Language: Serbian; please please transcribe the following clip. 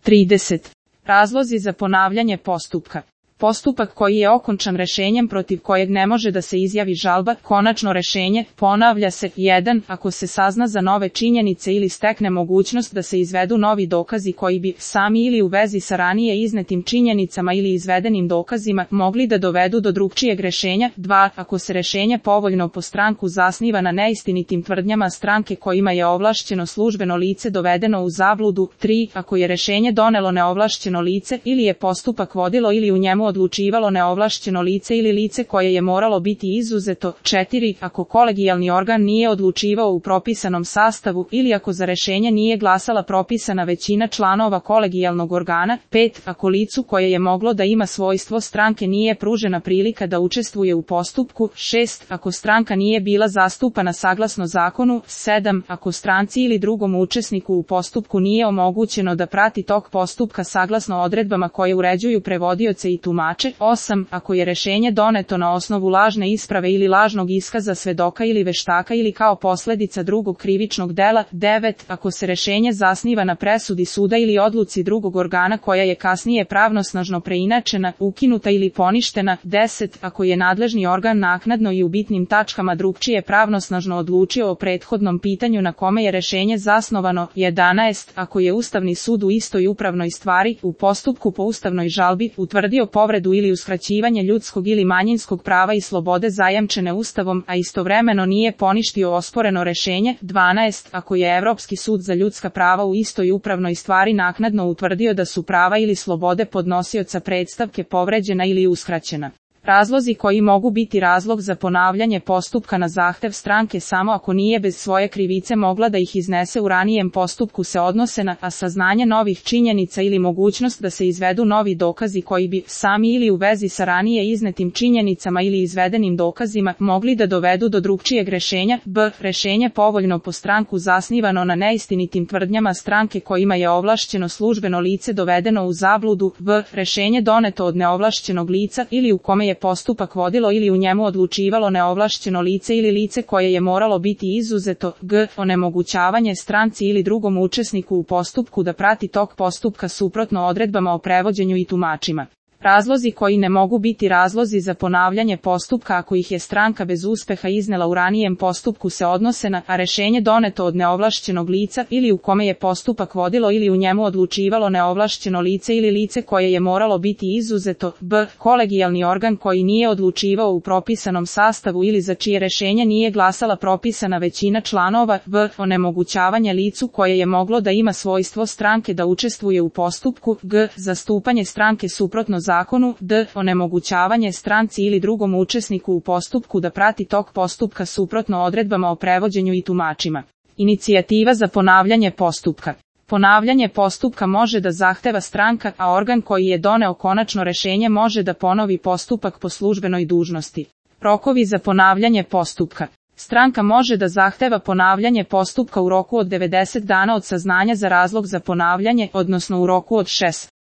30. Razlozi za ponavljanje postupka. Postupak koji je okončan rešenjem protiv kojeg ne može da se izjavi žalba, konačno rešenje, ponavlja se 1. Ako se sazna za nove činjenice ili stekne mogućnost da se izvedu novi dokazi koji bi, sami ili u vezi sa ranije iznetim činjenicama ili izvedenim dokazima, mogli da dovedu do drugčijeg rešenja. 2. Ako se rešenje povoljno po stranku zasniva na neistinitim tvrdnjama stranke kojima je ovlašćeno službeno lice dovedeno u zabludu. 3. Ako je rešenje donelo neovlašćeno lice ili je postupak vodilo ili u njemu odlučivalo neovlašćeno lice ili lice koje je moralo biti izuzeto. 4. Ako kolegijalni organ nije odlučivao u propisanom sastavu ili ako za rešenje nije glasala propisana većina članova kolegijalnog organa. 5. Ako licu koje je moglo da ima svojstvo stranke nije pružena prilika da učestvuje u postupku. 6. Ako stranka nije bila zastupana saglasno zakonu. 7. Ako stranci ili drugom učesniku u postupku nije omogućeno da prati tok postupka saglasno odredbama koje uređuju prevodioce i tumače. 8. Ako je rešenje doneto na osnovu lažne isprave ili lažnog iskaza svedoka ili veštaka ili kao posledica drugog krivičnog dela. 9. Ako se rešenje zasniva na presudi suda ili odluci drugog organa koja je kasnije pravnosnažno preinačena, ukinuta ili poništena. 10. Ako je nadležni organ naknadno i u bitnim tačkama drugčije pravnosnažno odlučio o prethodnom pitanju na kome je rešenje zasnovano. 11. Ako je Ustavni sud u istoj upravnoj stvari, u postupku po ustavnoj žalbi, utvrdio povredu ili uskraćivanje ljudskog ili manjinskog prava i slobode zajamčene Ustavom, a istovremeno nije poništio osporeno rešenje. 12. Ako je Evropski sud za ljudska prava u istoj upravnoj stvari naknadno utvrdio da su prava ili slobode podnosioca predstavke povređena ili uskraćena. Razlozi koji mogu biti razlog za ponavljanje postupka na zahtev stranke samo ako nije bez svoje krivice mogla da ih iznese u ranijem postupku se odnose na saznanje novih činjenica ili mogućnost da se izvedu novi dokazi koji bi, sami ili u vezi sa ranije iznetim činjenicama ili izvedenim dokazima, mogli da dovedu do drugčijeg rešenja. B. Rešenje povoljno po stranku zasnivano na neistinitim tvrdnjama stranke kojima je ovlašćeno službeno lice dovedeno u zabludu. V. Rešenje doneto od neovlašćenog lica ili u kome je postupak vodilo ili u njemu odlučivalo neovlašćeno lice ili lice koje je moralo biti izuzeto. G. Onemogućavanje stranci ili drugom učesniku u postupku da prati tok postupka suprotno odredbama o prevođenju i tumačima. Razlozi koji ne mogu biti razlozi za ponavljanje postupka ako ih je stranka bez uspeha iznela u ranijem postupku se odnose na rešenje doneto od neovlašćenog lica ili u kome je postupak vodilo ili u njemu odlučivalo neovlašćeno lice ili lice koje je moralo biti izuzeto. B. Kolegijalni organ koji nije odlučivao u propisanom sastavu ili za čije rešenje nije glasala propisana većina članova. V. Onemogućavanje licu koje je moglo da ima svojstvo stranke da učestvuje u postupku. G. Zastupanje stranke suprotno zakonu. D. Onemogućavanje stranci ili drugom učesniku u postupku da prati tok postupka suprotno odredbama o prevođenju i tumačima. Inicijativa za ponavljanje postupka. Ponavljanje postupka može da zahteva stranka, a organ koji je doneo konačno rešenje može da ponovi postupak po službenoj dužnosti. Rokovi za ponavljanje postupka. Stranka može da zahteva ponavljanje postupka u roku od 90 dana od saznanja za razlog za ponavljanje, odnosno u roku od 6